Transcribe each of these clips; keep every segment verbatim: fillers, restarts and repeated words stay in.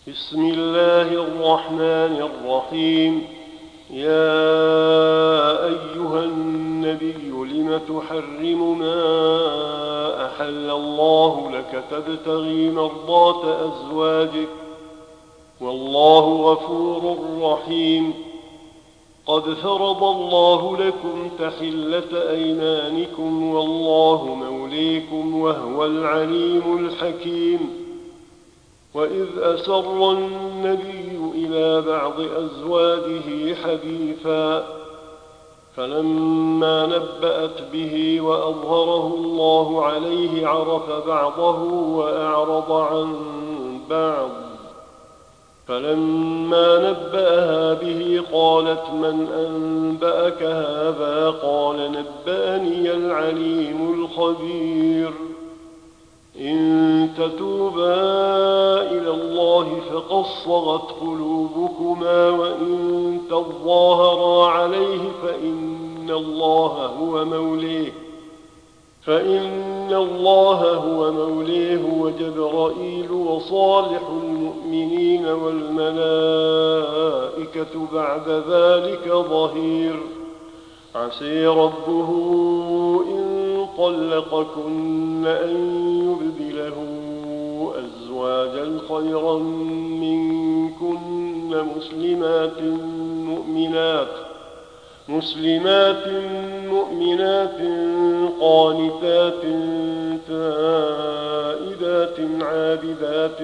بسم الله الرحمن الرحيم. يا أيها النبي لم تحرم ما أحل الله لك تبتغي مرضات أزواجك والله غفور رحيم. قد فرض الله لكم تحلة أيمانكم والله موليكم وهو العليم الحكيم. وإذ أسر النبي إلى بعض أزواجه حديثا فلما نبأت به وأظهره الله عليه عرف بعضه وأعرض عن بعض. فلما نبأها به قالت من أنبأك هذا؟ قال نبأني العليم الخبير. إن تتوبا إلى الله فقد صغت قلوبكما وإن تظاهرا عليه فإن الله هو موليه فإن الله هو موليه وجبرائيل وصالح المؤمنين والملائكة بعد ذلك ظهير. عسى ربه إن طلقكن أن يبدله أزواجا خيرا منكن مسلمات مؤمنات مسلمات مؤمنات قانتات تائبات عابدات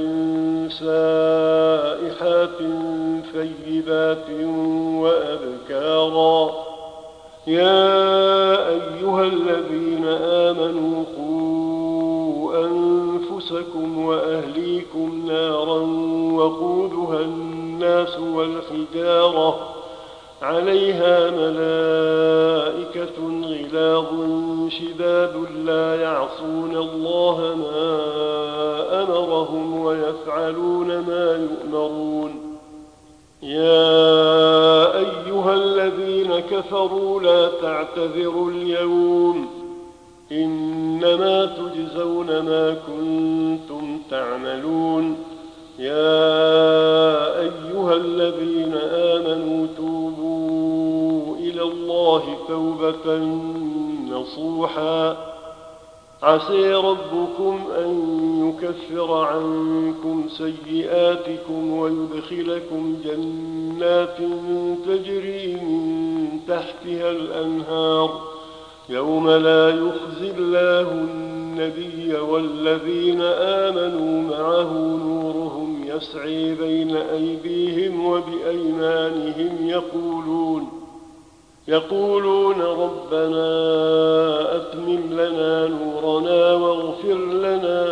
سائحات ثيبات وأبكارا. يا أيها الذين آمنوا قوا أنفسكم وأهليكم نارا وقودها الناس والحجارة عليها ملائكة غلاظ شداد لا يعصون الله ما أمرهم ويفعلون ما يؤمرون. يا أيها الذين كفروا لا تعتذروا اليوم إنما تجزون ما كنتم تعملون. يا أيها الذين آمنوا توبوا إلى الله توبة نصوحا. عسى ربكم أن يكفر عنكم سيئاتكم ويدخلكم جنات تجري من تحتها الأنهار يوم لا يخزي الله النبي والذين آمنوا معه نورهم يسعي بين أيديهم وبأيمانهم يقولون يقولون ربنا أتمم لنا نورنا واغفر لنا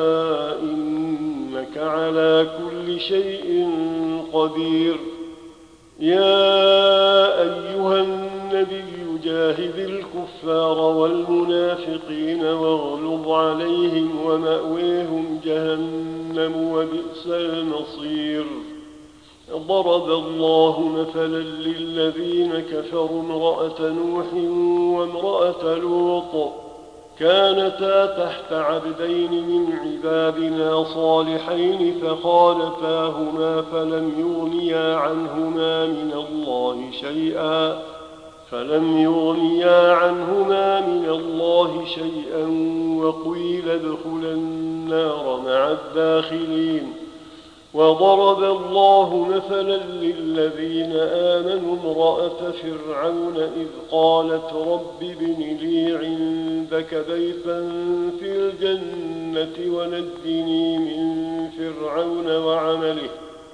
إنك على كل شيء قدير. يا أيها النبي جاهد الكفار والمنافقين واغلظ عليهم ومأويهم جهنم وبئس المصير. ضرب الله مثلا للذين كفروا امرأة نوح وامرأة لوط كانتا تحت عبدين من عبادنا صالحين فخالفاهما فلم يغنيا عنهما من الله شيئا فلم يغنيا عنهما من الله شيئا وقيل ادخلا النار مع الداخلين. وضرب الله مثلا للذين آمنوا امرأة فرعون إذ قالت رب ابن لي عندك بيتا في الجنة ونجني من فرعون وعمله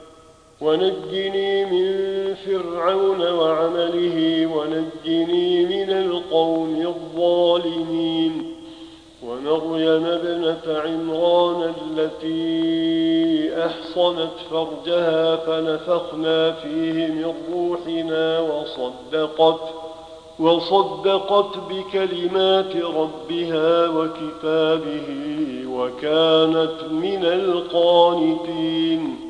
ونجني من فرعون وعمله ونجني من القوم الظالمين. ومريم ابنة عمران التي أحصنت فرجها فنفخنا فيه من روحنا وصدقت وصدقت بكلمات ربها وكتابه وكانت من القانتين.